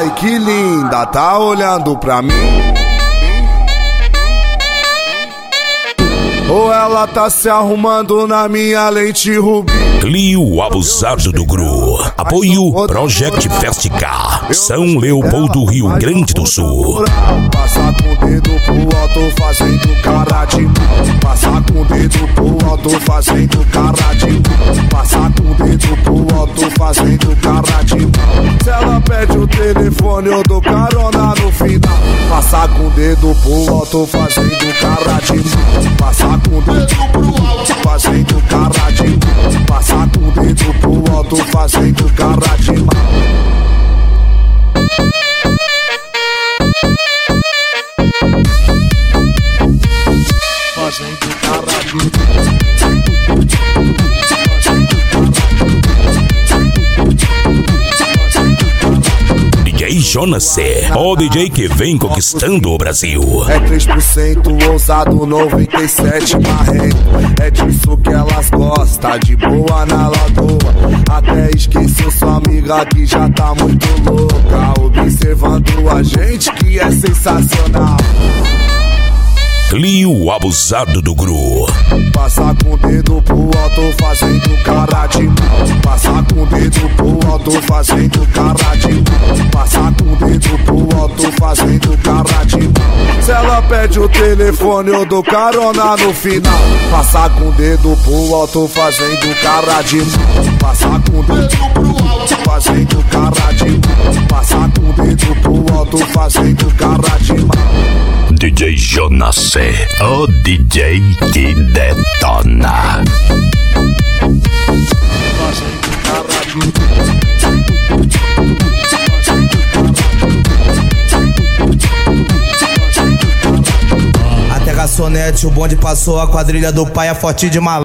Ai que linda, tá olhando pra mim? Ou ela tá se arrumando na minha lente rubi? Clio Abusado do Gru. Apoio Project Festicar, São Leopoldo, Rio Grande do Sul. Passa com o dedo pro alto fazendo cara de mal. Passa com o dedo pro alto fazendo cara de mal. Passa com o dedo pro alto fazendo cara de mal. Se ela pede o telefone eu dou carona no final. Passa com o dedo pro alto fazendo cara de mal. Passa com o dedo pro alto fazendo cara de mal. Passa com o dedo pro alto fazendo cara de mal. Fazendo cara de mal. DJ Jonas C, o DJ que vem conquistando o Brasil. É 3% ousado, 97% marrento. É disso que elas gostam, de boa na lagoa. Até esqueceu sua amiga que já tá muito louca, observando a gente que é sensacional. Clio Abusado do Gru. Passa com o dedo pro alto fazendo cara de mal. Passa com o dedo pro alto fazendo cara de mal. Passa com o dedo pro alto fazendo cara de mal. Se ela pede o telefone eu dou carona no final. Passa com o dedo pro alto fazendo cara de mal. Passa com o dedo pro alto fazendo cara de mal. Passa com o dedo pro alto fazendo cara de mal. DJ Jonas C, o DJ que detona. Até garçonete, o bonde passou, a quadrilha do pai é forte de malandro.